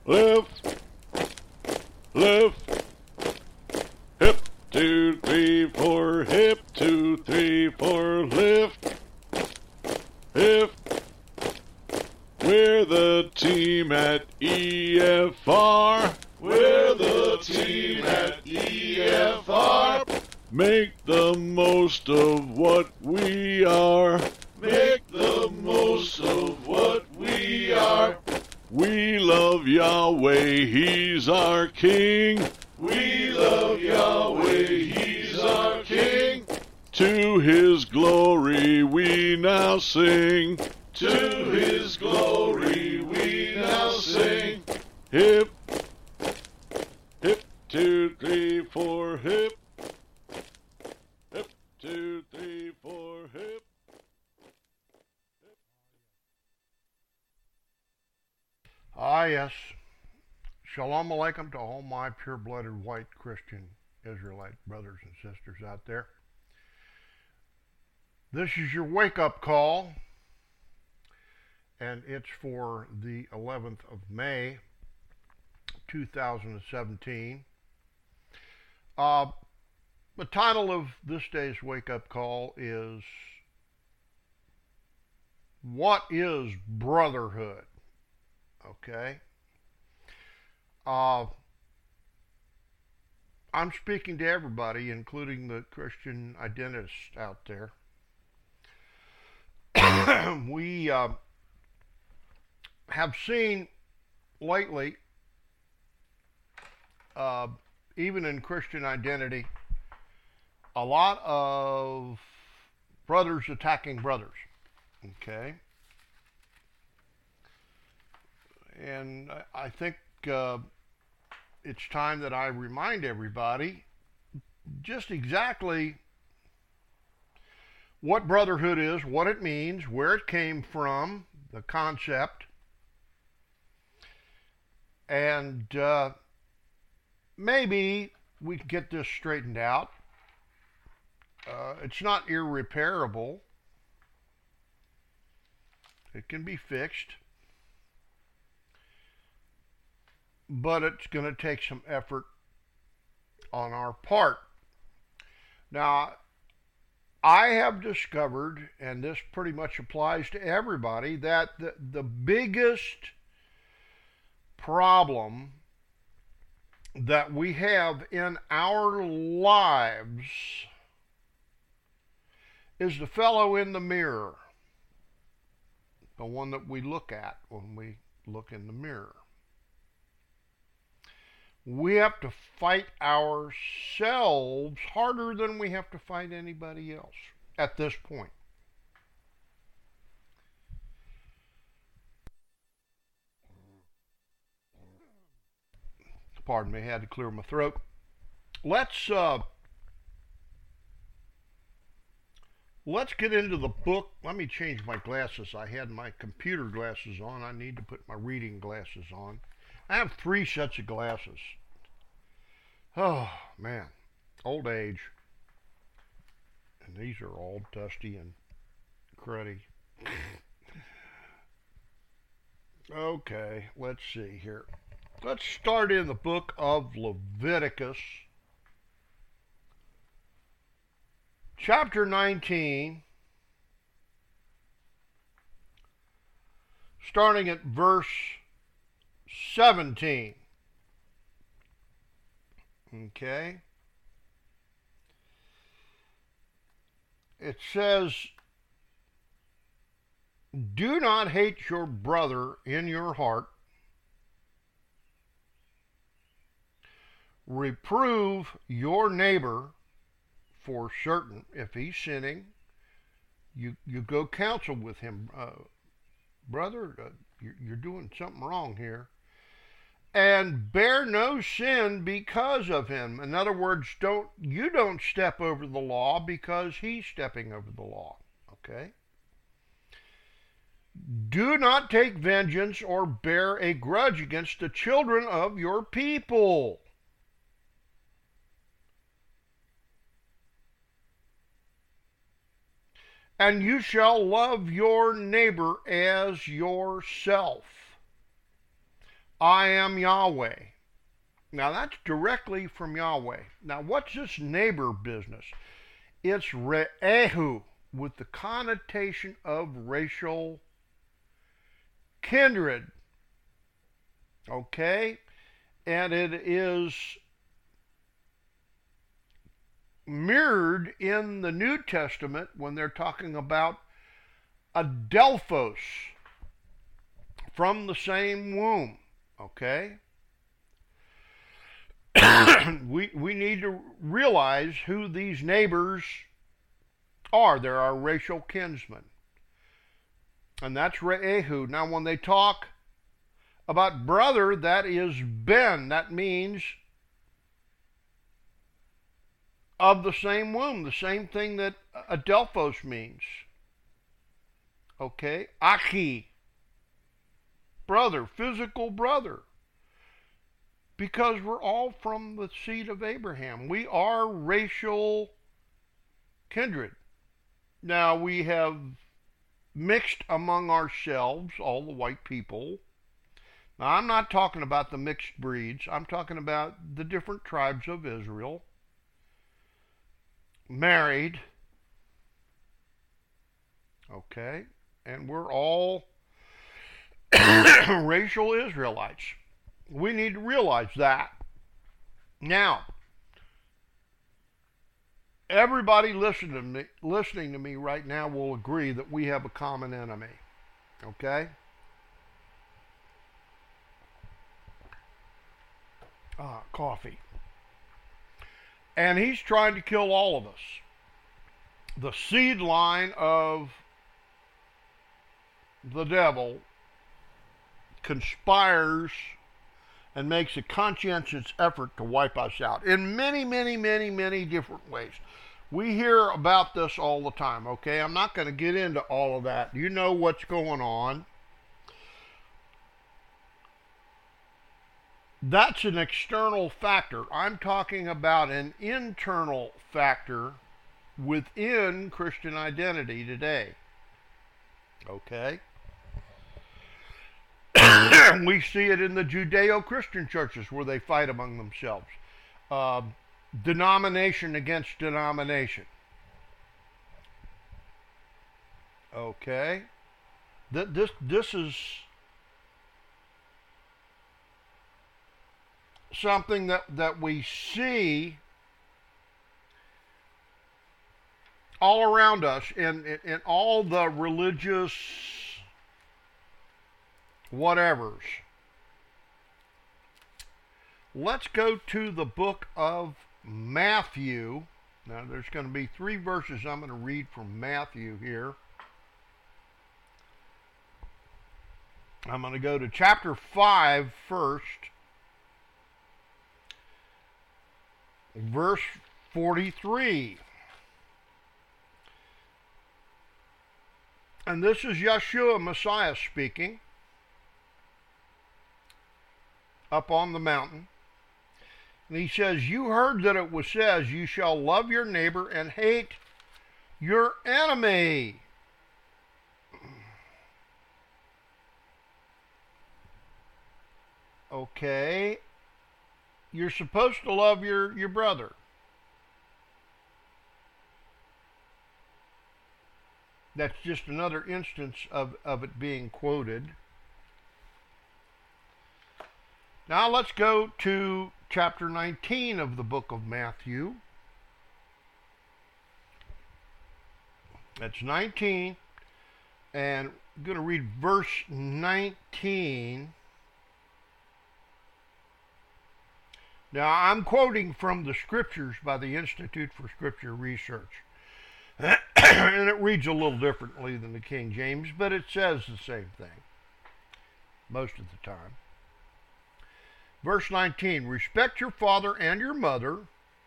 Left, left, hip, 2, 3, 4, hip, 2, 3, 4, lift, hip. We're the team at EFR. We're the team at EFR. Make the most of what we are. Make the most of what we are. We love Yahweh, He's our King. We love Yahweh, He's our King. To His glory we now sing. To His glory we now sing. Hip, hip, 2, 3, 4, hip. Hip, 2, 3, 4, hip. Ah, yes. Shalom Aleichem to all my pure-blooded white Christian Israelite brothers and sisters out there. This is your wake-up call, and it's for the 11th of May, 2017. The title of this day's wake-up call is, What is Brotherhood? Okay. I'm speaking to everybody, including the Christian identists out there. We have seen lately, even in Christian identity, a lot of brothers attacking brothers. Okay. And I think it's time that I remind everybody just exactly what brotherhood is, what it means, where it came from, the concept, and maybe we can get this straightened out. It's not irreparable. It can be fixed. But it's going to take some effort on our part. Now, I have discovered, and this pretty much applies to everybody, that the biggest problem that we have in our lives is the fellow in the mirror, the one that we look at when we look in the mirror. We have to fight ourselves harder than we have to fight anybody else at this point. Pardon me, I had to clear my throat. Let's get into the book. Let me change my glasses. I had my computer glasses on. I need to put my reading glasses on. I have 3 sets of glasses. Oh, man. Old age. And these are all dusty and cruddy. Okay, let's see here. Let's start in the book of Leviticus, chapter 19, starting at verse 17. Okay. It says, do not hate your brother in your heart. Reprove your neighbor for certain. If he's sinning, you go counsel with him. Brother, you're doing something wrong here. And bear no sin because of him. In other words, don't step over the law because he's stepping over the law. Okay? Do not take vengeance or bear a grudge against the children of your people. And you shall love your neighbor as yourself. I am Yahweh. Now that's directly from Yahweh. Now what's this neighbor business? It's Re'ehu with the connotation of racial kindred. Okay? And it is mirrored in the New Testament when they're talking about Adelphos from the same womb. Okay? we need to realize who these neighbors are. They're our racial kinsmen. And that's Re'ehu. Now, when they talk about brother, that is Ben. That means of the same womb, the same thing that Adelphos means. Okay? Achi, brother, physical brother. Because we're all from the seed of Abraham. We are racial kindred. Now, we have mixed among ourselves, all the white people. Now, I'm not talking about the mixed breeds. I'm talking about the different tribes of Israel. Married. Okay? And we're all racial Israelites. We need to realize that. Now, everybody listening to me right now will agree that we have a common enemy. Okay? Coffee. And he's trying to kill all of us. The seed line of the devil conspires and makes a conscientious effort to wipe us out in many, many, many, many different ways. We hear about this all the time, okay? I'm not going to get into all of that. You know what's going on. That's an external factor. I'm talking about an internal factor within Christian identity today. Okay? We see it in the Judeo-Christian churches where they fight among themselves. Denomination against denomination. Okay? This is something that we see all around us in all the religious whatevers. Let's go to the book of Matthew. Now there's going to be 3 verses I'm going to read from Matthew here. I'm going to go to chapter 5 first. Verse 43. And this is Yeshua, Messiah, speaking up on the mountain. And he says, you heard that it was said, you shall love your neighbor and hate your enemy. Okay. You're supposed to love your brother. That's just another instance of it being quoted. Now let's go to chapter 19 of the book of Matthew. That's 19. And I'm going to read verse 19. Now, I'm quoting from the scriptures by the Institute for Scripture Research. And it reads a little differently than the King James, but it says the same thing most of the time. Verse 19, respect your father and your mother,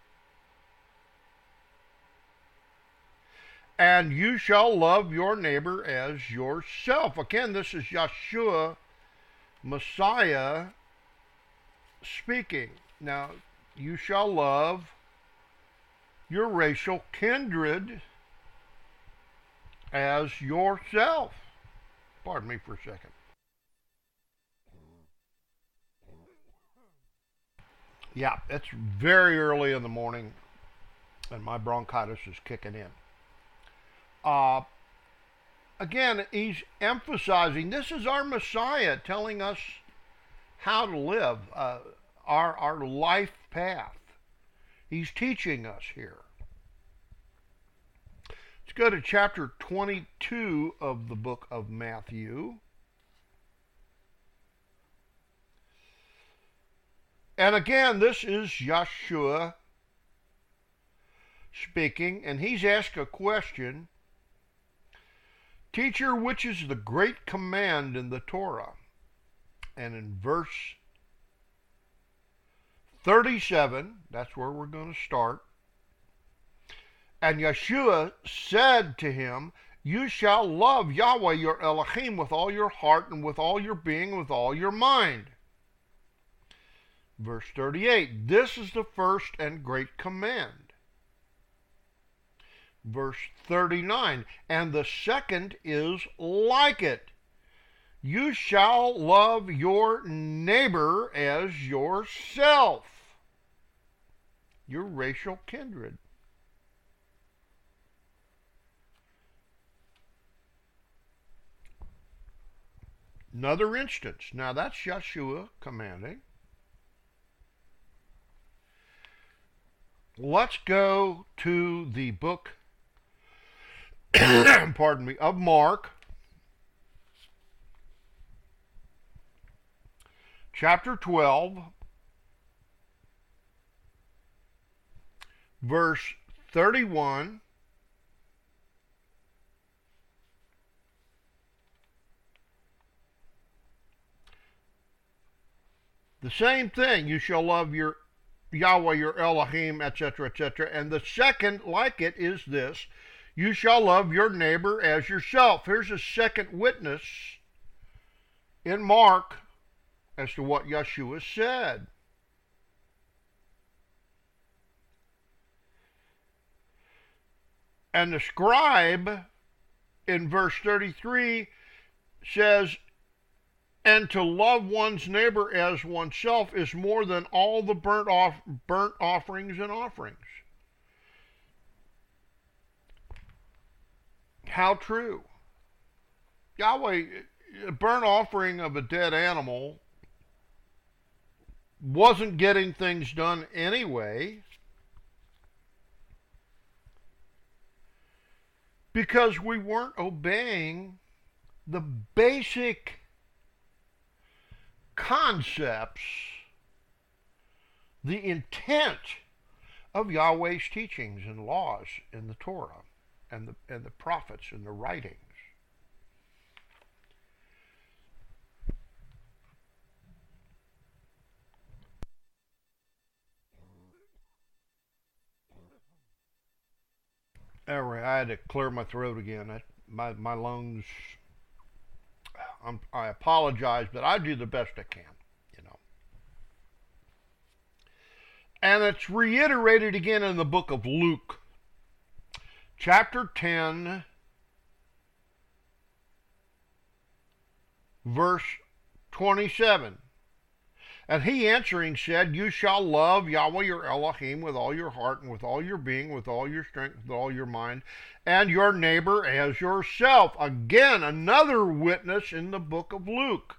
and you shall love your neighbor as yourself. Again, this is Yeshua, Messiah, speaking. Now, you shall love your racial kindred as yourself. Pardon me for a second. Yeah, it's very early in the morning, and my bronchitis is kicking in. Uh, Again, he's emphasizing this is our Messiah telling us how to live, our life path. He's teaching us here. Let's go to chapter 22 of the book of Matthew. And again, this is Yeshua speaking, and he's asked a question. Teacher, which is the great command in the Torah? And in verse 37, that's where we're going to start. And Yeshua said to him, you shall love Yahweh your Elohim with all your heart and with all your being, with all your mind. Verse 38, this is the first and great command. Verse 39, and the second is like it. You shall love your neighbor as yourself, your racial kindred. Another instance. Now that's Yeshua commanding. Let's go to the book, pardon me, of Mark, chapter 12, verse 31. The same thing, you shall love your Yahweh your Elohim, etc., etc. And the second like it is this, you shall love your neighbor as yourself. Here's a second witness in Mark as to what Yeshua said. And the scribe in verse 33 says, and to love one's neighbor as oneself is more than all the burnt offerings and offerings. How true. Yahweh, a burnt offering of a dead animal wasn't getting things done anyway, because we weren't obeying the basic concepts, the intent of Yahweh's teachings and laws in the Torah and the prophets and the writings. Anyway, I had to clear my throat again. My lungs, I apologize, but I do the best I can, you know. And it's reiterated again in the book of Luke, chapter 10, verse 27. And he answering said, you shall love Yahweh your Elohim with all your heart and with all your being, with all your strength, with all your mind, and your neighbor as yourself. Again, another witness in the book of Luke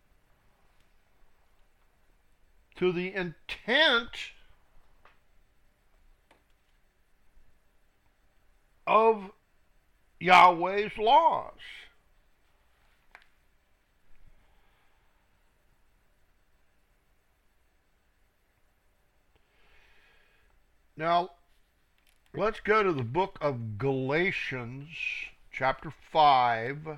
to the intent of Yahweh's laws. Now, let's go to the book of Galatians, chapter 5.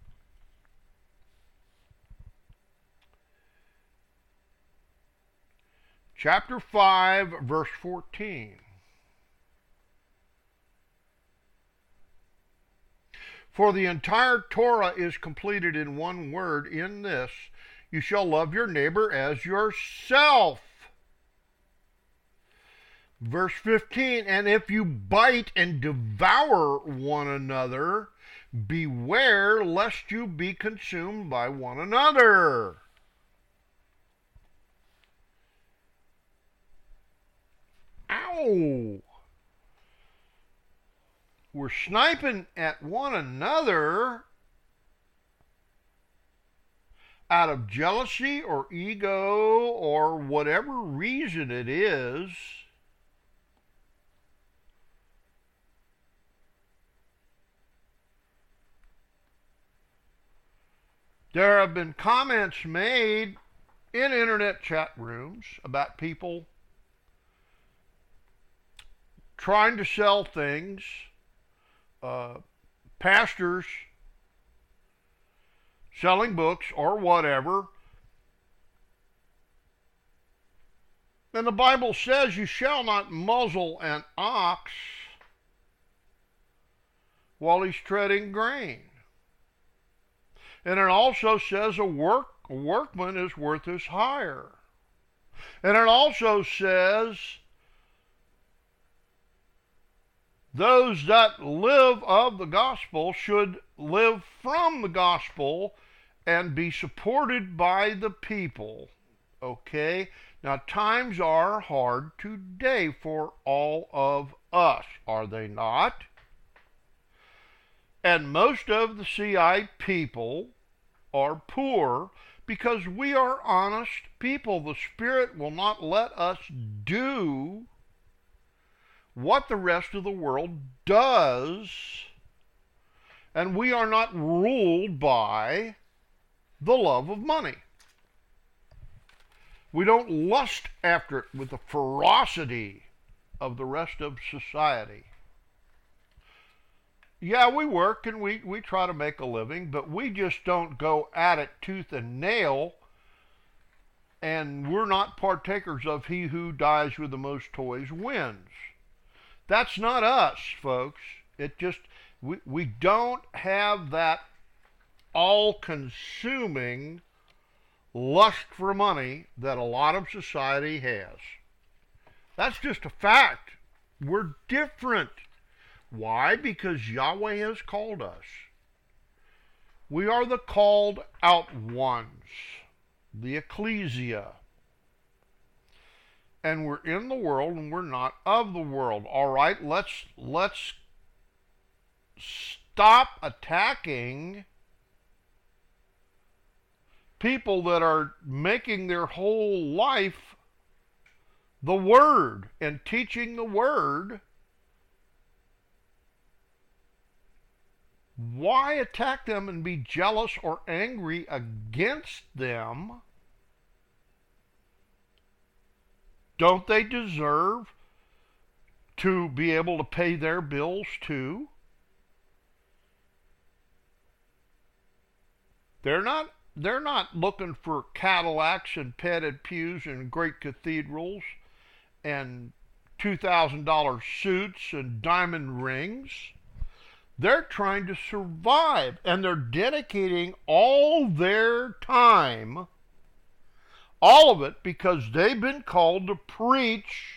Chapter 5, verse 14. For the entire Torah is completed in one word, in this, you shall love your neighbor as yourself. Verse 15, and if you bite and devour one another, beware lest you be consumed by one another. No! We're sniping at one another out of jealousy or ego or whatever reason it is. There have been comments made in internet chat rooms about people trying to sell things, pastors selling books or whatever. And the Bible says you shall not muzzle an ox while he's treading grain. And it also says a workman is worth his hire. And it also says those that live of the gospel should live from the gospel and be supported by the people. Okay? Now, times are hard today for all of us, are they not? And most of the CI people are poor because we are honest people. The Spirit will not let us do what the rest of the world does, and we are not ruled by the love of money. We don't lust after it with the ferocity of the rest of society. Yeah, we work and we try to make a living, but we just don't go at it tooth and nail, and we're not partakers of he who dies with the most toys wins. That's not us, folks. It just, we don't have that all-consuming lust for money that a lot of society has. That's just a fact. We're different. Why? Because Yahweh has called us. We are the called out ones, the ecclesia. And we're in the world and we're not of the world. All right, let's stop attacking people that are making their whole life the Word and teaching the Word. Why attack them and be jealous or angry against them? Don't they deserve to be able to pay their bills too? They're not looking for Cadillacs and padded pews and great cathedrals and $2,000 suits and diamond rings. They're trying to survive, and they're dedicating all their time, all of it, because they've been called to preach.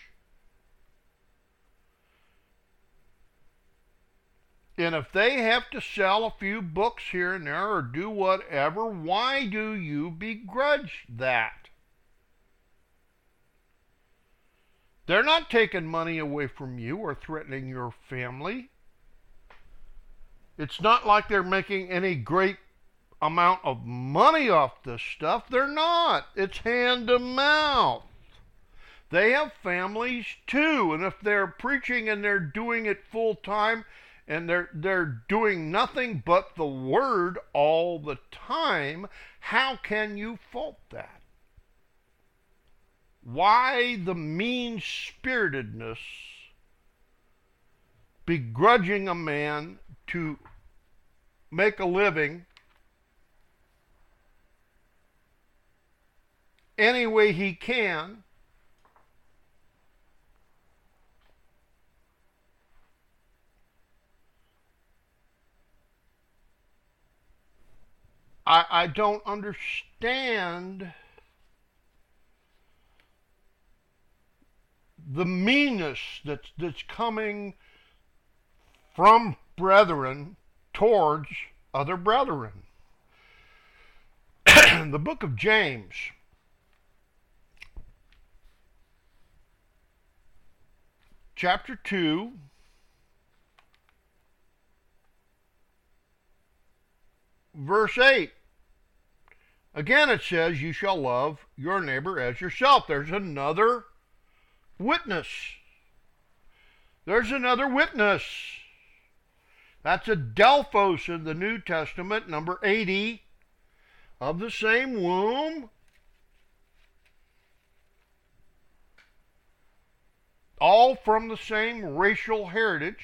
And if they have to sell a few books here and there or do whatever, why do you begrudge that? They're not taking money away from you or threatening your family. It's not like they're making any great amount of money off this stuff. They're not. It's hand to mouth. They have families too, and if they're preaching and they're doing it full time and they're doing nothing but the Word all the time, how can you fault that? Why the mean-spiritedness begrudging a man to make a living any way he can? I don't understand the meanness that's coming from brethren towards other brethren. The book of James, chapter 2, verse 8. Again it says, you shall love your neighbor as yourself. There's another witness. There's another witness. That's adelphos in the New Testament, number 80, of the same womb. All from the same racial heritage.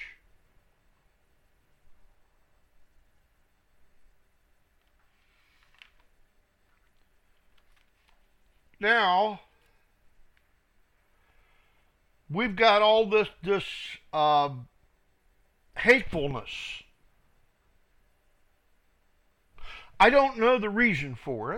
Now, we've got all this hatefulness. I don't know the reason for it.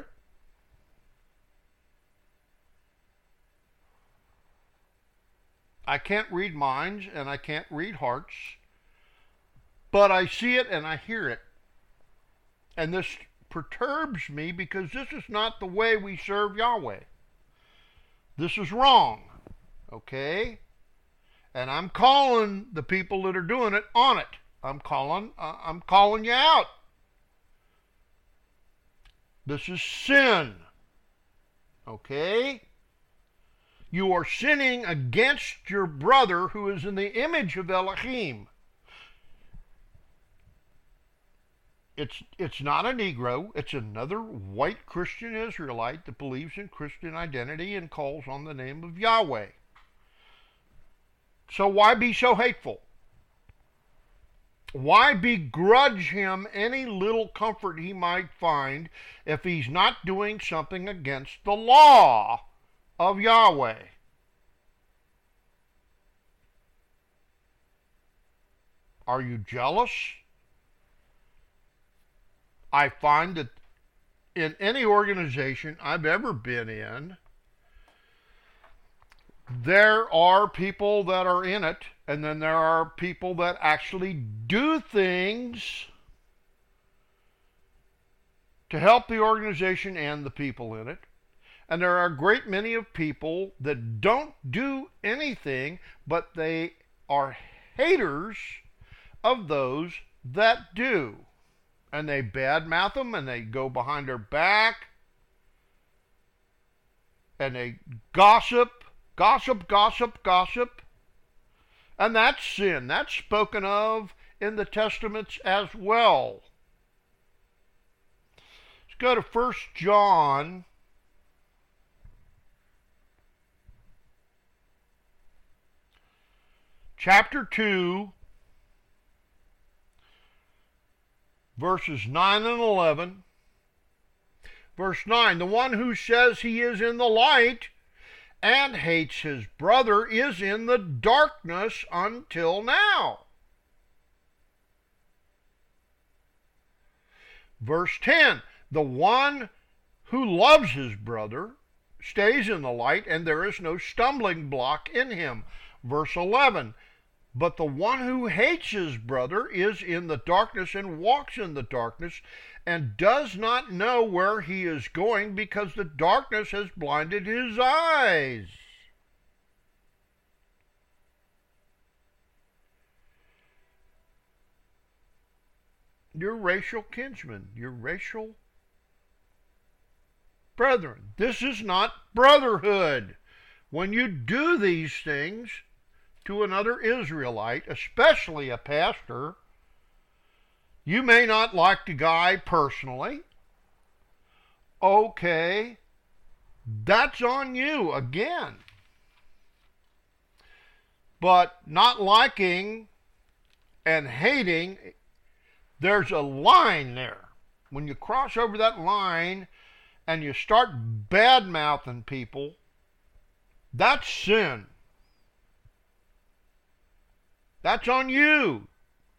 I can't read minds and I can't read hearts, but I see it and I hear it. And this perturbs me because this is not the way we serve Yahweh. This is wrong, okay? And I'm calling the people that are doing it on it. I'm calling you out. This is sin, okay? You are sinning against your brother who is in the image of Elohim. It's not a Negro. It's another white Christian Israelite that believes in Christian identity and calls on the name of Yahweh. So why be so hateful? Why begrudge him any little comfort he might find if he's not doing something against the law of Yahweh? Are you jealous? I find that in any organization I've ever been in, there are people that are in it, and then there are people that actually do things to help the organization and the people in it. And there are a great many of people that don't do anything, but they are haters of those that do. And they badmouth them, and they go behind their back, and they gossip. And that's sin. That's spoken of in the Testaments as well. Let's go to 1 John chapter 2, verses 9 and 11. Verse 9, the one who says he is in the light and hates his brother is in the darkness until now. Verse 10, the one who loves his brother stays in the light, and there is no stumbling block in him. Verse 11, but the one who hates his brother is in the darkness and walks in the darkness and does not know where he is going because the darkness has blinded his eyes. Your racial kinsmen, your racial brethren. This is not brotherhood. When you do these things to another Israelite, especially a pastor, you may not like the guy personally. Okay, that's on you again. But not liking and hating, there's a line there. When you cross over that line and you start bad-mouthing people, that's sin. That's on you.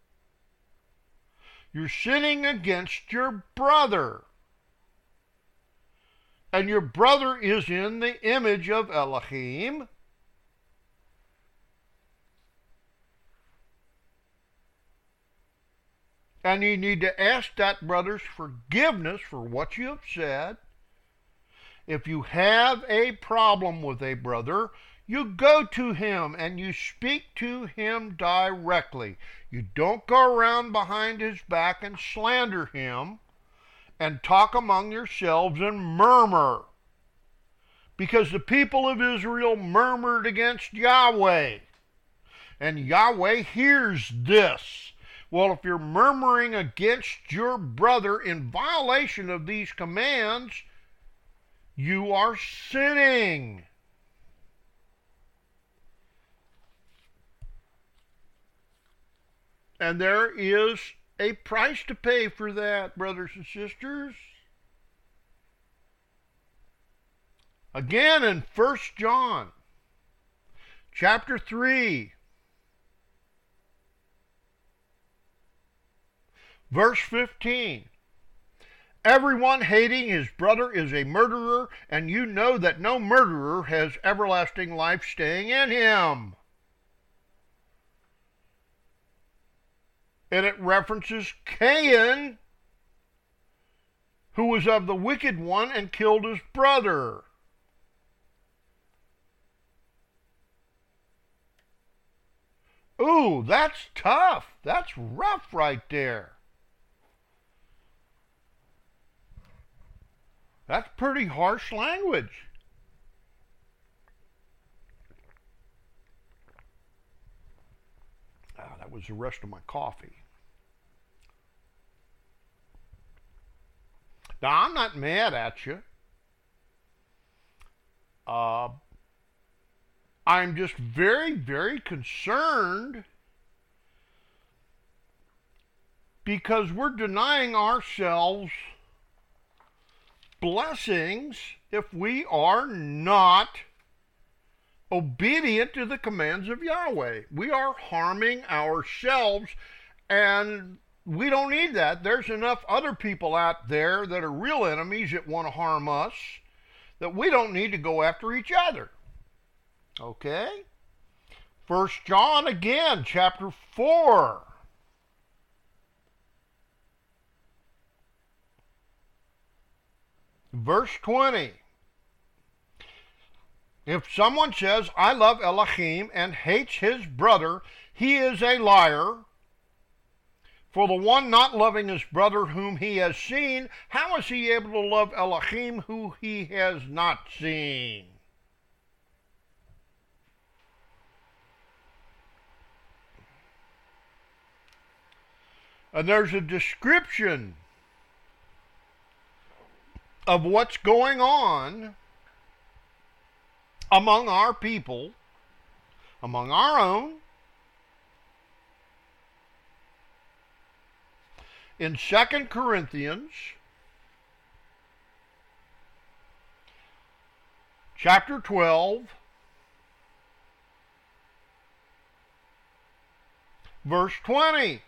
You're sinning against your brother. And your brother is in the image of Elohim. And you need to ask that brother's forgiveness for what you have said. If you have a problem with a brother, You go to him and you speak to him directly. You don't go around behind his back and slander him and talk among yourselves and murmur. Because the people of Israel murmured against Yahweh. And Yahweh hears this. Well, if you're murmuring against your brother in violation of these commands, you are sinning. And there is a price to pay for that, brothers and sisters. Again, in 1 John chapter 3, verse 15. Everyone hating his brother is a murderer, and you know that no murderer has everlasting life staying in him. And it references Cain, who was of the wicked one and killed his brother. Ooh, that's tough. That's rough right there. That's pretty harsh language. That was the rest of my coffee. Now, I'm not mad at you. I'm just very, very concerned because we're denying ourselves blessings if we are not obedient to the commands of Yahweh. We are harming ourselves, and we don't need that. There's enough other people out there that are real enemies that want to harm us that we don't need to go after each other. Okay? 1 John again, chapter 4. Verse 20. If someone says, I love Elohim, and hates his brother, he is a liar. For the one not loving his brother whom he has seen, how is he able to love Elohim who he has not seen? And there's a description of what's going on among our people, among our own, in 2 Corinthians chapter 12, verse 20.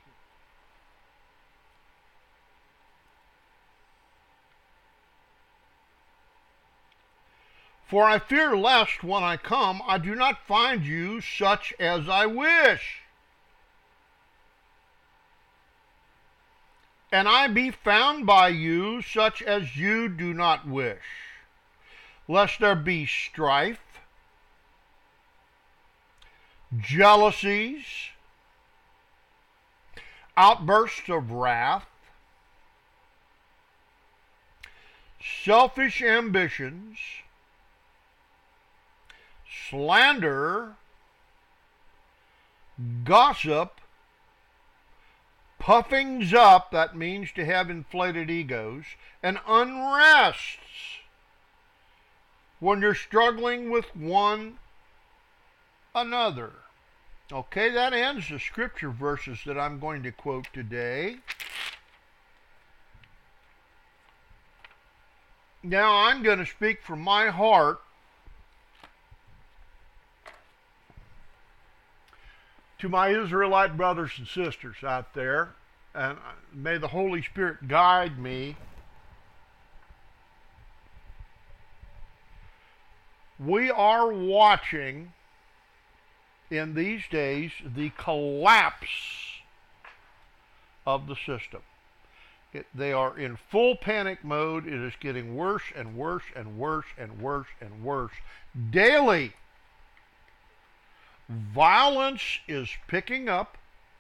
For I fear lest when I come I do not find you such as I wish, and I be found by you such as you do not wish, lest there be strife, jealousies, outbursts of wrath, selfish ambitions, slander, gossip, puffings up, that means to have inflated egos, and unrests when you're struggling with one another. Okay, that ends the scripture verses that I'm going to quote today. Now I'm going to speak from my heart to my Israelite brothers and sisters out there, and may the Holy Spirit guide me. We are watching in these days the collapse of the system. They are in full panic mode. It is getting worse and worse and worse and worse and worse daily. Violence is picking up.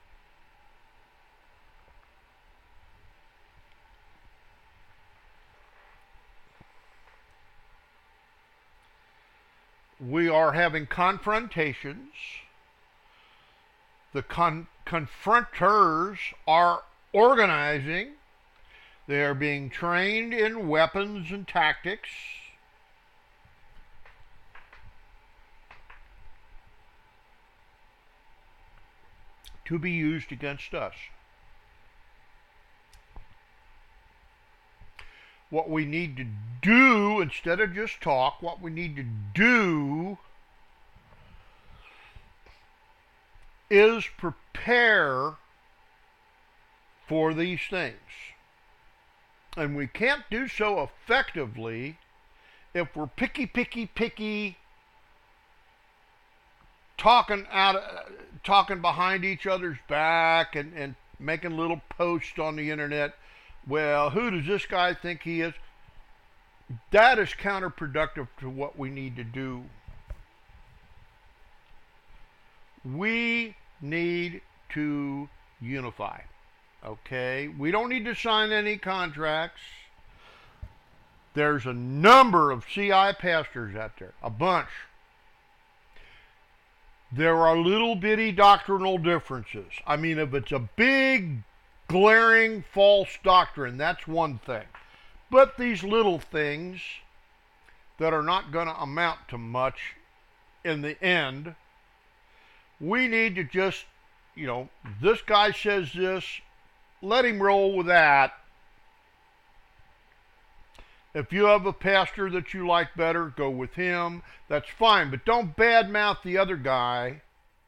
We are having confrontations. The confronters are organizing. They are being trained in weapons and tactics. To be used against us. What we need to do, instead of just talk, what we need to do is prepare for these things. And we can't do so effectively if we're picky, talking behind each other's back and making little posts on the internet. Well, who does this guy think he is? That is counterproductive to what we need to do. We need to unify. Okay? We don't need to sign any contracts. There's a number of CI pastors out there, a bunch. There are little bitty doctrinal differences. I mean, if it's a big, glaring false doctrine, that's one thing. But these little things that are not going to amount to much in the end, we need to just, this guy says this, let him roll with that. If you have a pastor that you like better, go with him. That's fine. But don't badmouth the other guy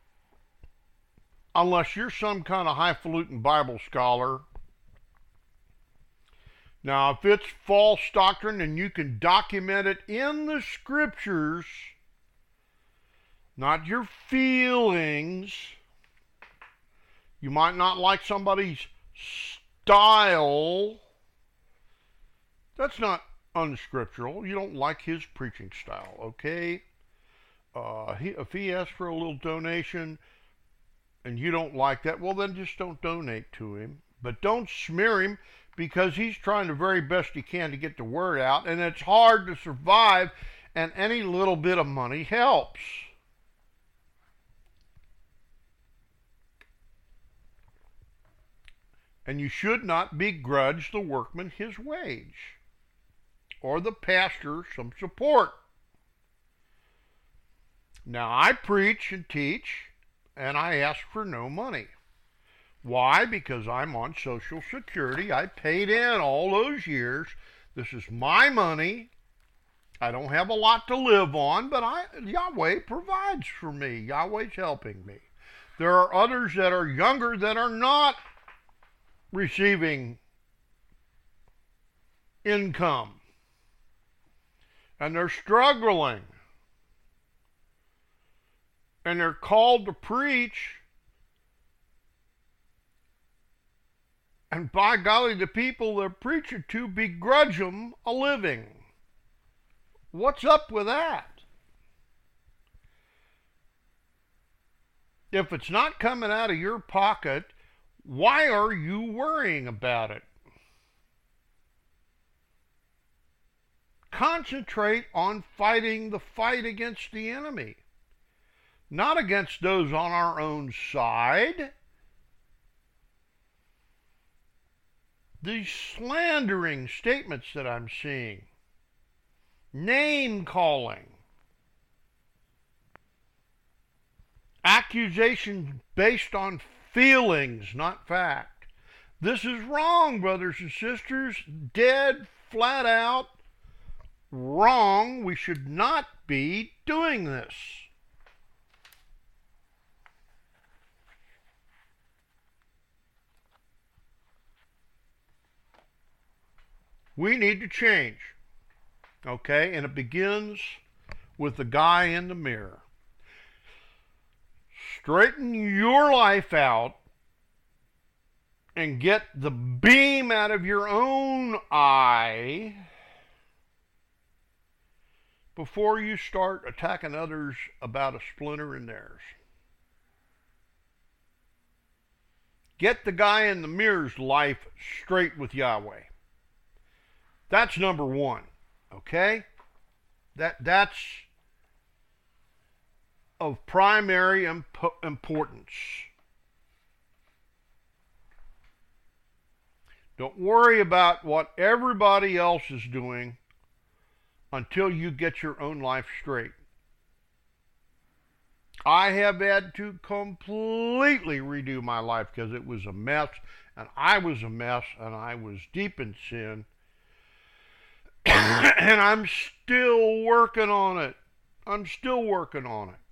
unless you're some kind of highfalutin Bible scholar. Now, if it's false doctrine and you can document it in the scriptures, not your feelings, you might not like somebody's style. That's not unscriptural. You don't like his preaching style, okay? If he asks for a little donation and you don't like that, well, then just don't donate to him. But don't smear him because he's trying the very best he can to get the word out, and it's hard to survive, and any little bit of money helps. And you should not begrudge the workman his wage, or the pastor some support. Now, I preach and teach, and I ask for no money. Why? Because I'm on Social Security. I paid in all those years. This is my money. I don't have a lot to live on, but Yahweh provides for me. Yahweh's helping me. There are others that are younger that are not receiving income. And they're struggling. And they're called to preach. And by golly, the people they're preaching to begrudge them a living. What's up with that? If it's not coming out of your pocket, why are you worrying about it? Concentrate on fighting the fight against the enemy, not against those on our own side. These slandering statements that I'm seeing, name calling, accusations based on feelings, not fact. This is wrong, brothers and sisters. Dead, flat out wrong. We should not be doing this. We need to change. Okay? And it begins with the guy in the mirror. Straighten your life out and get the beam out of your own eye before you start attacking others about a splinter in theirs. Get the guy in the mirror's life straight with Yahweh. That's number one, okay? That's of primary importance. Don't worry about what everybody else is doing until you get your own life straight. I have had to completely redo my life because it was a mess, and I was a mess, and I was deep in sin. And I'm still working on it. I'm still working on it.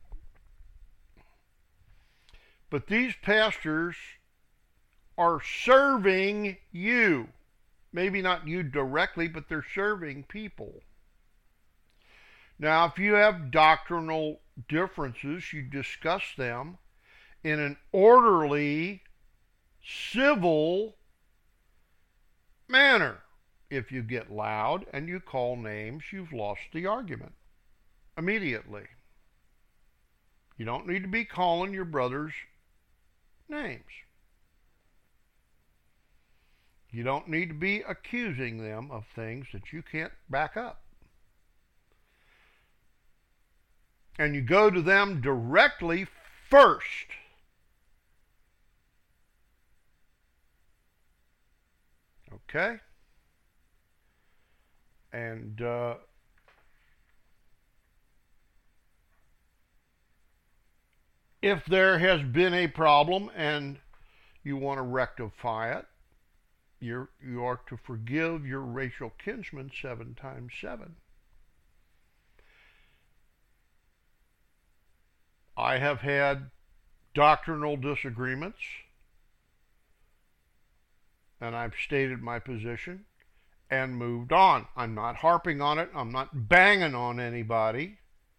But these pastors are serving you. Maybe not you directly, but they're serving people. Now, if you have doctrinal differences, you discuss them in an orderly, civil manner. If you get loud and you call names, you've lost the argument immediately. You don't need to be calling your brothers names. You don't need to be accusing them of things that you can't back up. And you go to them directly first. Okay? And if there has been a problem and you want to rectify it, you are to forgive your racial kinsman 7 times 7. I have had doctrinal disagreements, and I've stated my position and moved on. I'm not harping on it. I'm not banging on anybody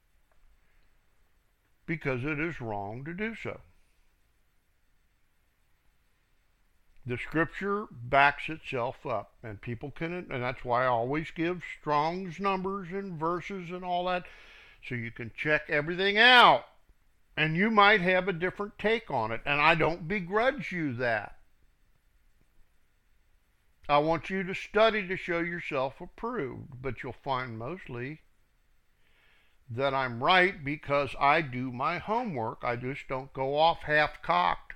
because it is wrong to do so. The scripture backs itself up, and people can, and that's why I always give Strong's numbers and verses and all that, so you can check everything out. And you might have a different take on it, and I don't begrudge you that. I want you to study to show yourself approved, but you'll find mostly that I'm right because I do my homework. I just don't go off half-cocked.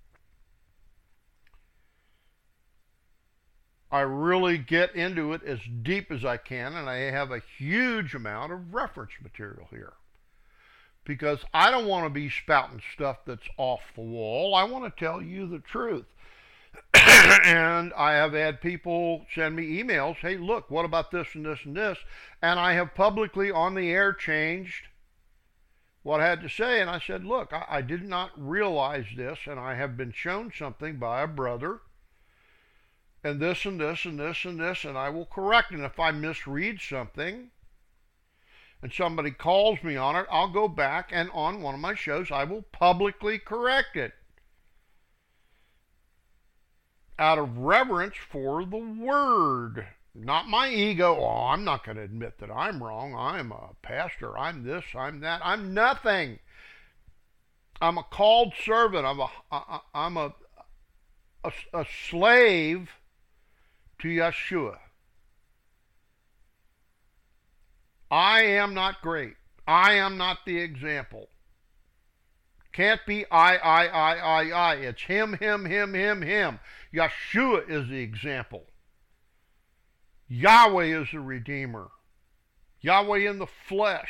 I really get into it as deep as I can, and I have a huge amount of reference material here. Because I don't want to be spouting stuff that's off the wall. I want to tell you the truth. And I have had people send me emails, hey, look, what about this and this and this? And I have publicly on the air changed what I had to say. And I said, look, I did not realize this, and I have been shown something by a brother, and this and this and this and this, and I will correct it. And if I misread something, and somebody calls me on it, I'll go back and on one of my shows, I will publicly correct it. Out of reverence for the word. Not my ego. Oh, I'm not going to admit that I'm wrong. I'm a pastor. I'm this, I'm that. I'm nothing. I'm a called servant. I'm a slave to Yeshua. I am not great. I am not the example. Can't be I. It's him. Yeshua is the example. Yahweh is the Redeemer. Yahweh in the flesh.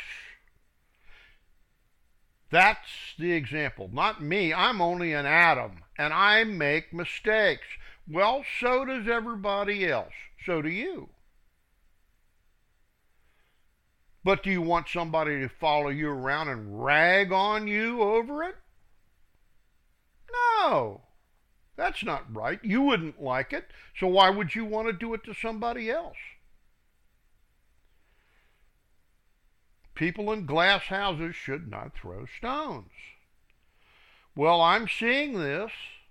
That's the example. Not me. I'm only an Adam, and I make mistakes. Well, so does everybody else. So do you. But do you want somebody to follow you around and rag on you over it? No. That's not right. You wouldn't like it. So why would you want to do it to somebody else? People in glass houses should not throw stones. Well, I'm seeing this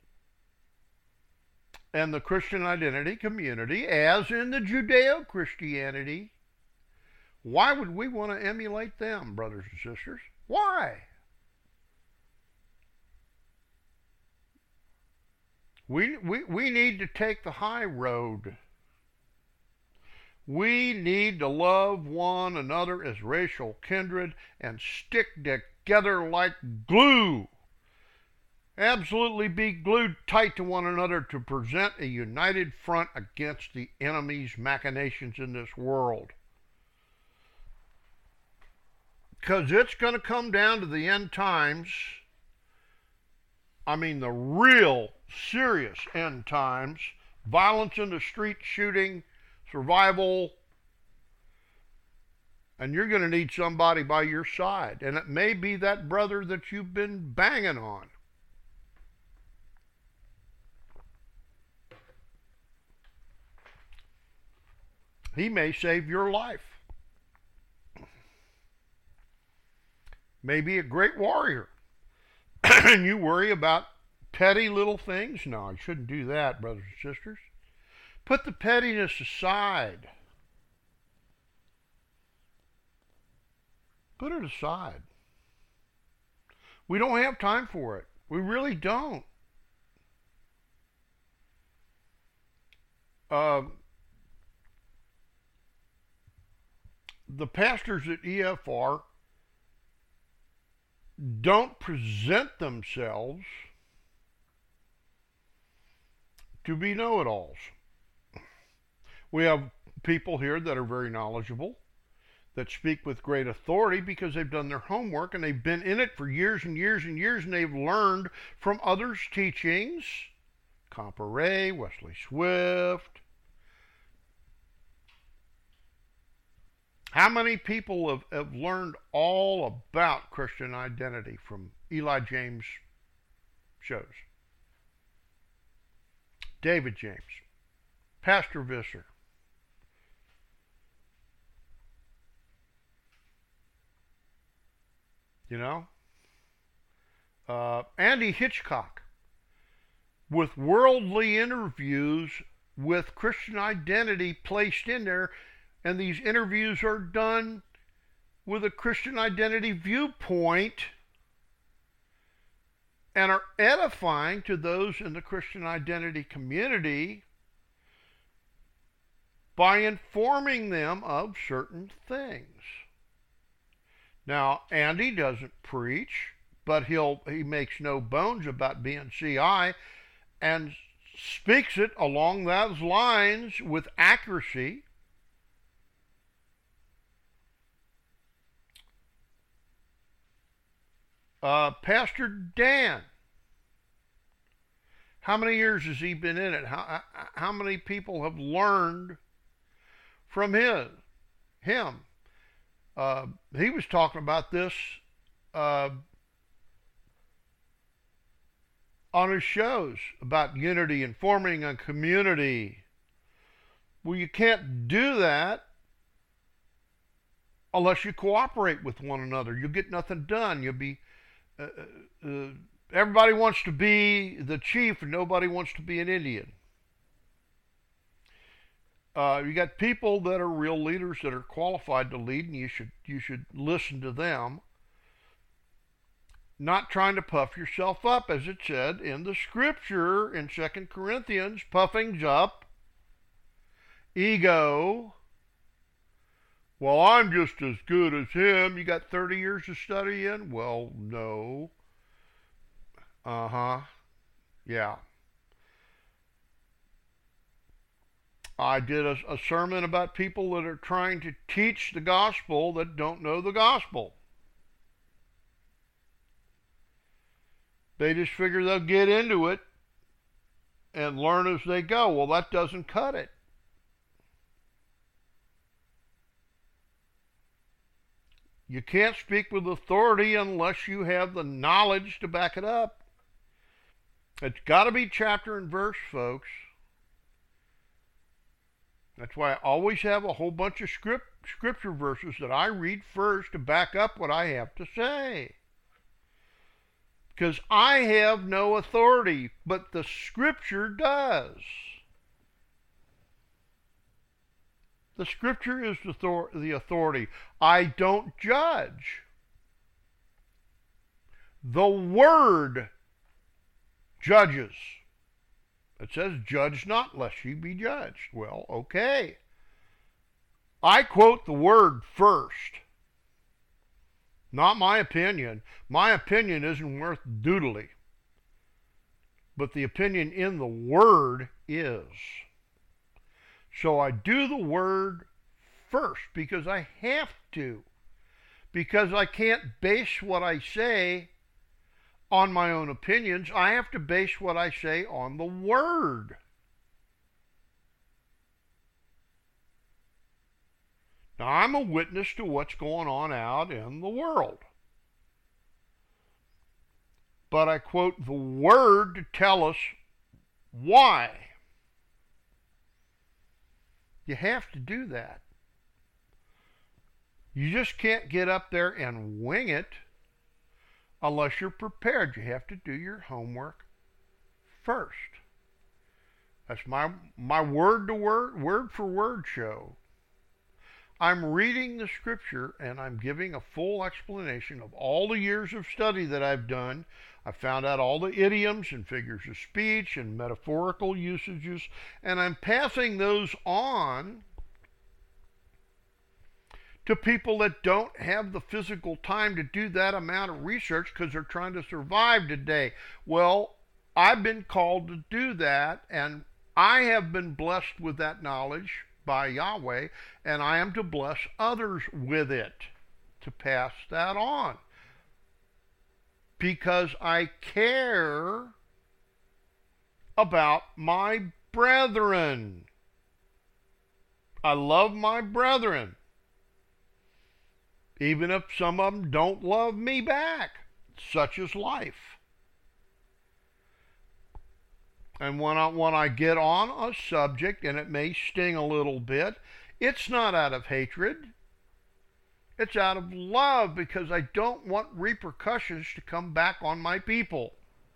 in the Christian identity community, as in the Judeo-Christianity. Why would we want to emulate them, brothers and sisters? Why? We need to take the high road. We need to love one another as racial kindred and stick together like glue. Absolutely be glued tight to one another to present a united front against the enemy's machinations in this world. Because it's going to come down to the end times. I mean, the real serious end times. Violence in the street, shooting, survival. And you're going to need somebody by your side. And it may be that brother that you've been banging on. He may save your life. May be a great warrior. And you worry about petty little things? No, you shouldn't do that, brothers and sisters. Put the pettiness aside. Put it aside. We don't have time for it. We really don't. The pastors at EFR don't present themselves to be know-it-alls. We have people here that are very knowledgeable, that speak with great authority because they've done their homework and they've been in it for years and years and years, and they've learned from others' teachings. Comparet, Wesley Swift. How many people have learned all about Christian identity from Eli James shows? David James, Pastor Visser. You know? Andy Hitchcock, with worldly interviews with Christian identity placed in there, and these interviews are done with a Christian identity viewpoint and are edifying to those in the Christian identity community by informing them of certain things. Now, Andy doesn't preach, but he makes no bones about being CI and speaks it along those lines with accuracy. Pastor Dan, how many years has he been in it? How many people have learned from him? He was talking about this on his shows about unity and forming a community. Well, you can't do that unless you cooperate with one another. You'll get nothing done. You'll be everybody wants to be the chief and nobody wants to be an Indian. You got people that are real leaders that are qualified to lead, and you should listen to them. Not trying to puff yourself up, as it said in the scripture in 2 Corinthians, puffings up, ego. Well, I'm just as good as him. You got 30 years to study in? Well, no. Yeah. I did a sermon about people that are trying to teach the gospel that don't know the gospel. They just figure they'll get into it and learn as they go. Well, that doesn't cut it. You can't speak with authority unless you have the knowledge to back it up. It's got to be chapter and verse, folks. That's why I always have a whole bunch of scripture verses that I read first to back up what I have to say. Because I have no authority, but the scripture does. The scripture is the authority. I don't judge. The word judges. It says, judge not lest ye be judged. Well, okay. I quote the word first. Not my opinion. My opinion isn't worth doodly. But the opinion in the word is. So I do the word first because I have to. Because I can't base what I say on my own opinions. I have to base what I say on the word. Now, I'm a witness to what's going on out in the world. But I quote the word to tell us why. You have to do that. You just can't get up there and wing it unless you're prepared. You have to do your homework first. That's my word to word for word show. I'm reading the scripture and I'm giving a full explanation of all the years of study that I've done. I found out all the idioms and figures of speech and metaphorical usages, and I'm passing those on to people that don't have the physical time to do that amount of research because they're trying to survive today. Well, I've been called to do that, and I have been blessed with that knowledge by Yahweh, and I am to bless others with it, to pass that on. Because I care about my brethren. I love my brethren. Even if some of them don't love me back. Such is life. And when I get on a subject, and it may sting a little bit, it's not out of hatred. It's out of love, because I don't want repercussions to come back on my people.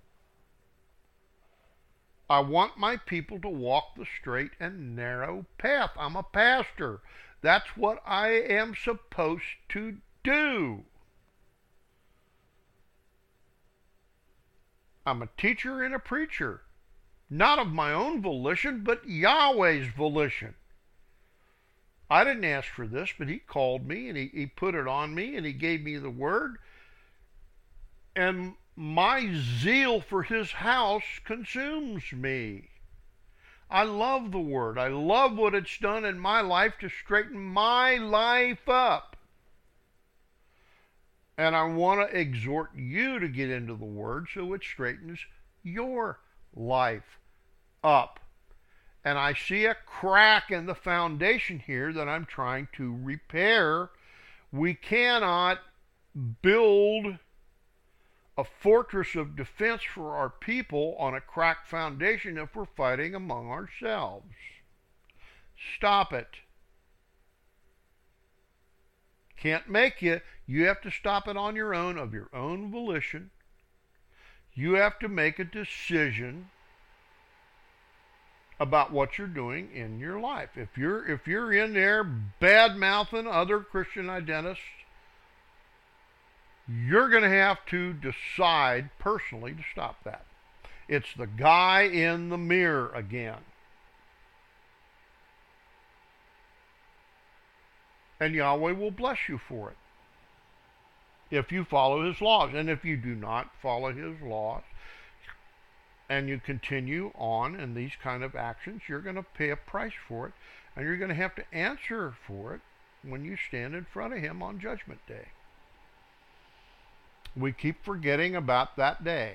I want my people to walk the straight and narrow path. I'm a pastor. That's what I am supposed to do. I'm a teacher and a preacher. Not of my own volition, but Yahweh's volition. I didn't ask for this, but he called me and he put it on me and he gave me the word. And my zeal for his house consumes me. I love the word. I love what it's done in my life to straighten my life up. And I want to exhort you to get into the word so it straightens your life up. And I see a crack in the foundation here that I'm trying to repair. We cannot build a fortress of defense for our people on a cracked foundation if we're fighting among ourselves. Stop it. Can't make you. You have to stop it on your own, of your own volition. You have to make a decision about what you're doing in your life. If you're in there bad-mouthing other Christian identists, you're going to have to decide personally to stop that. It's the guy in the mirror again. And Yahweh will bless you for it if you follow his laws. And if you do not follow his laws, and you continue on in these kind of actions, you're going to pay a price for it, and you're going to have to answer for it when you stand in front of him on Judgment Day. We keep forgetting about that day.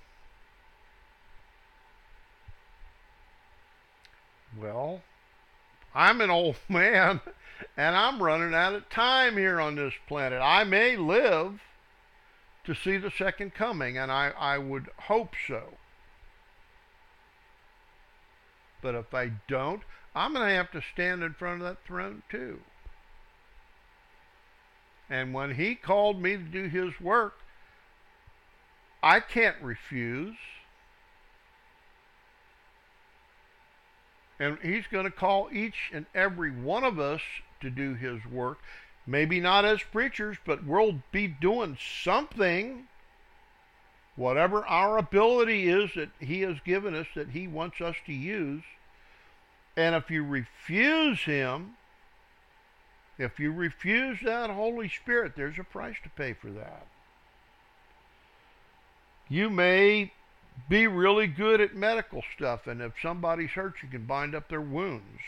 Well, I'm an old man, and I'm running out of time here on this planet. I may live to see the second coming, and I would hope so. But if I don't, I'm going to have to stand in front of that throne too. And when he called me to do his work, I can't refuse. And he's going to call each and every one of us to do his work. Maybe not as preachers, but we'll be doing something. whatever our ability is that He has given us, that He wants us to use. And if you refuse Him, if you refuse that Holy Spirit, there's a price to pay for that. You may be really good at medical stuff, and if somebody's hurt, you can bind up their wounds,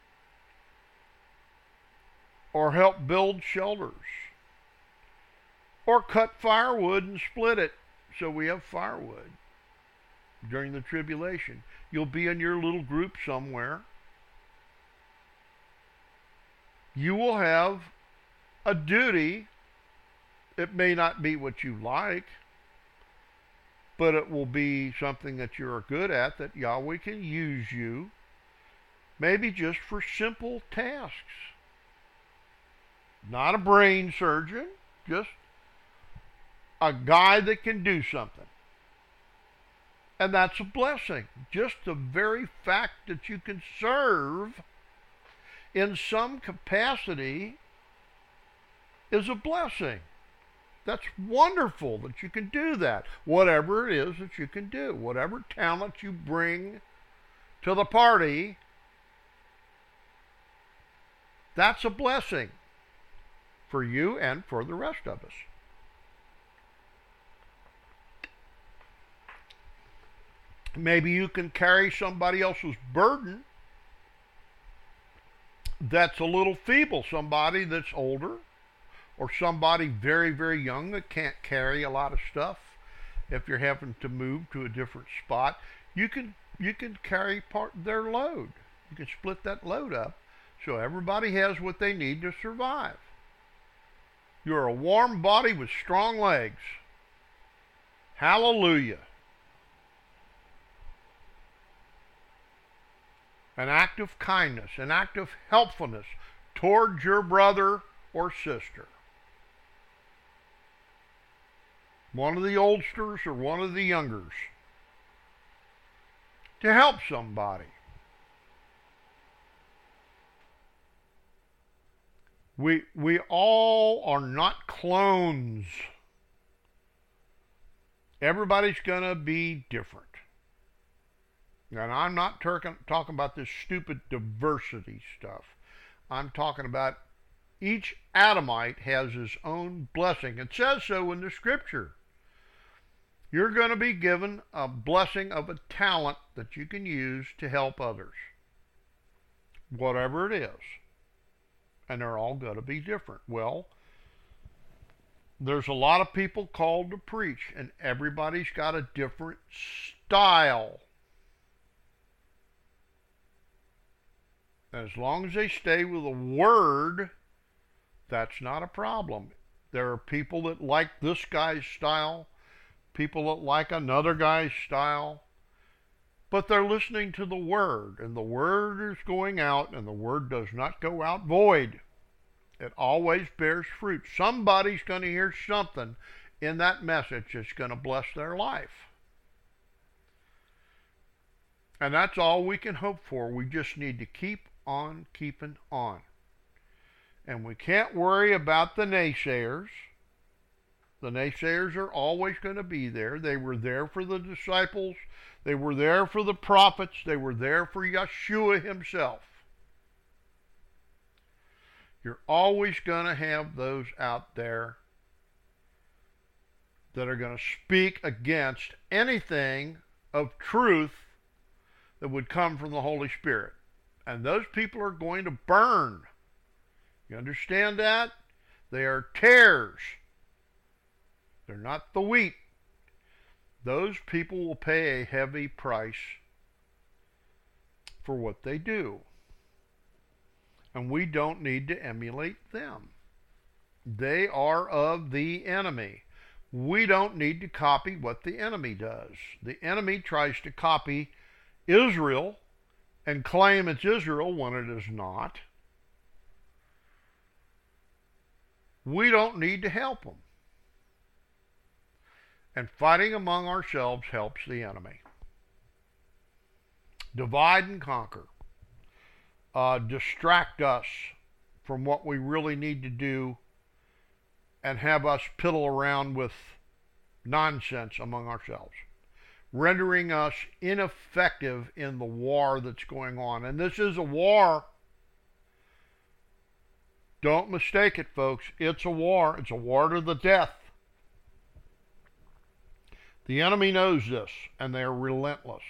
or help build shelters, or cut firewood and split it so we have firewood during the tribulation. You'll be in your little group somewhere. You will have a duty. It may not be what you like, but it will be something that you're good at, that Yahweh can use you, maybe just for simple tasks. Not a brain surgeon, just a guy that can do something. And that's a blessing. Just the very fact that you can serve in some capacity is a blessing. That's wonderful that you can do that. Whatever it is that you can do, whatever talent you bring to the party, that's a blessing for you and for the rest of us. Maybe you can carry somebody else's burden that's a little feeble, somebody that's older, or somebody very, very young that can't carry a lot of stuff. If you're having to move to a different spot, you can carry part of their load. You can split that load up so everybody has what they need to survive. You're a warm body with strong legs. Hallelujah. An act of kindness, an act of helpfulness towards your brother or sister. One of the oldsters or one of the youngers. To help somebody. We all are not clones. Everybody's going to be different. And I'm not talking about this stupid diversity stuff. I'm talking about each Adamite has his own blessing. It says so in the scripture. You're going to be given a blessing of a talent that you can use to help others. Whatever it is. And they're all going to be different. Well, there's a lot of people called to preach, and everybody's got a different style. As long as they stay with the Word, that's not a problem. There are people that like this guy's style, people that like another guy's style, but they're listening to the Word, and the Word is going out, and the Word does not go out void. It always bears fruit. Somebody's going to hear something in that message that's going to bless their life. And that's all we can hope for. We just need to keep on keeping on. And we can't worry about the naysayers. The naysayers are always going to be there. They were there for the disciples. They were there for the prophets. They were there for Yeshua himself. You're always going to have those out there that are going to speak against anything of truth that would come from the Holy Spirit. And those people are going to burn. You understand that? They are tares. They're not the wheat. Those people will pay a heavy price for what they do. And we don't need to emulate them. They are of the enemy. We don't need to copy what the enemy does. The enemy tries to copy Israel and claim it's Israel when it is not. We don't need to help them. And fighting among ourselves helps the enemy. Divide and conquer. Distract us from what we really need to do and have us piddle around with nonsense among ourselves, rendering us ineffective in the war that's going on. And this is a war. Don't mistake it, folks. It's a war. It's a war to the death. The enemy knows this, and they're relentless.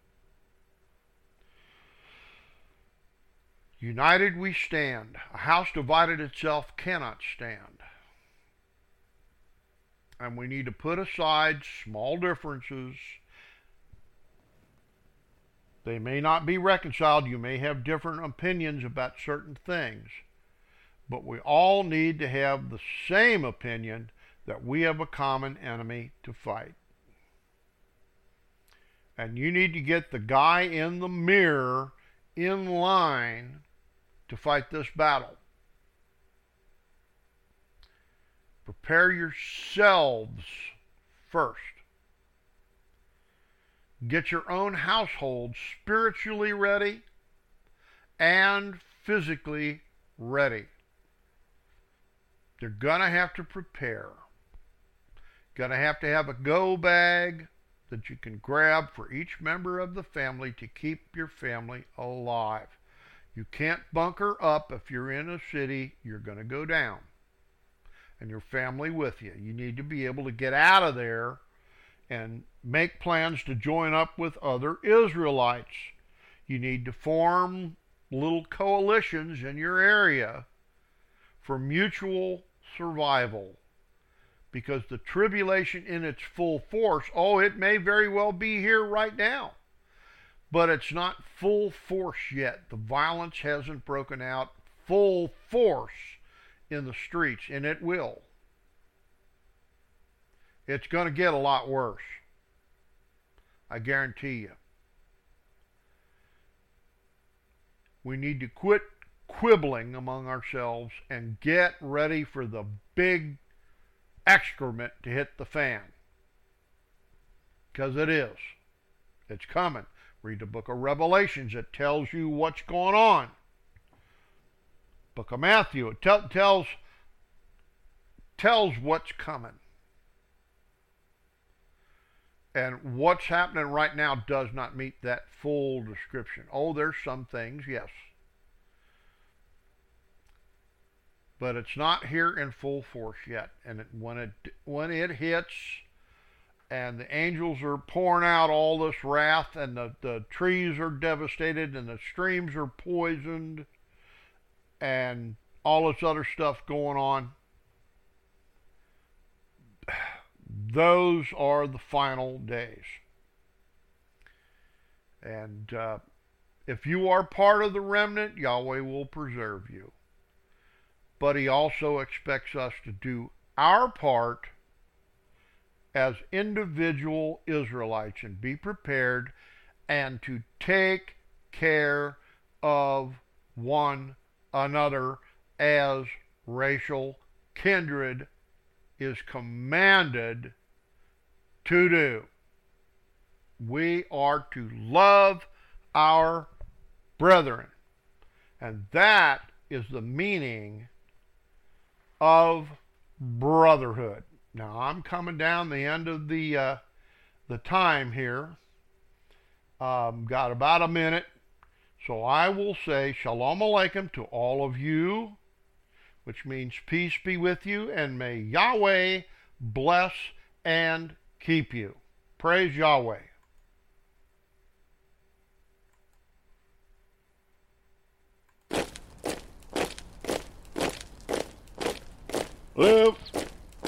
United we stand. A house divided itself cannot stand. And we need to put aside small differences. They may not be reconciled. You may have different opinions about certain things. But we all need to have the same opinion that we have a common enemy to fight. And you need to get the guy in the mirror in line to fight this battle. Prepare yourselves first. Get your own household spiritually ready and physically ready. You're going to have to prepare. Going to have a go bag that you can grab for each member of the family to keep your family alive. You can't bunker up. If you're in a city, you're going to go down. And your family with you. You need to be able to get out of there and make plans to join up with other Israelites. You need to form little coalitions in your area for mutual survival. Because the tribulation in its full force, it may very well be here right now. But it's not full force yet. The violence hasn't broken out full force in the streets, and it will. It's going to get a lot worse. I guarantee you. We need to quit quibbling among ourselves and get ready for the big excrement to hit the fan. Because it is. It's coming. Read the book of Revelations. It tells you what's going on. Book of Matthew. It tells what's coming. And what's happening right now does not meet that full description. There's some things, yes. But it's not here in full force yet. And when it hits, and the angels are pouring out all this wrath, and the trees are devastated, and the streams are poisoned, and all this other stuff going on, those are the final days. And if you are part of the remnant, Yahweh will preserve you. But he also expects us to do our part as individual Israelites and be prepared and to take care of one another as racial kindred is commanded to do. We are to love our brethren. And that is the meaning of brotherhood. Now, I'm coming down the end of the time here. Got about a minute. So I will say Shalom Aleichem to all of you, which means peace be with you, and may Yahweh bless and keep you. Praise Yahweh. Left,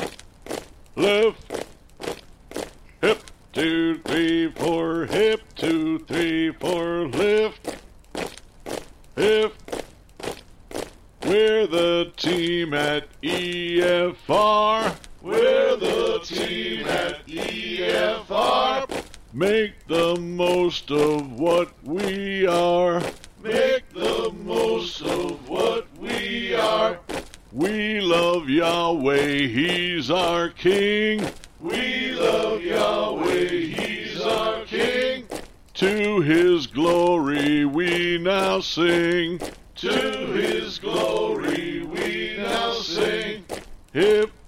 hip, 2, 3, 4, hip, 2, 3, 4, lift, hip. We're the team at EFR. We're the team at EFR. Make the most of what we are. Make the most of what we are. We love Yahweh, He's our King. We love Yahweh, He's our King. To His glory we now sing. To His glory we now sing. Hip,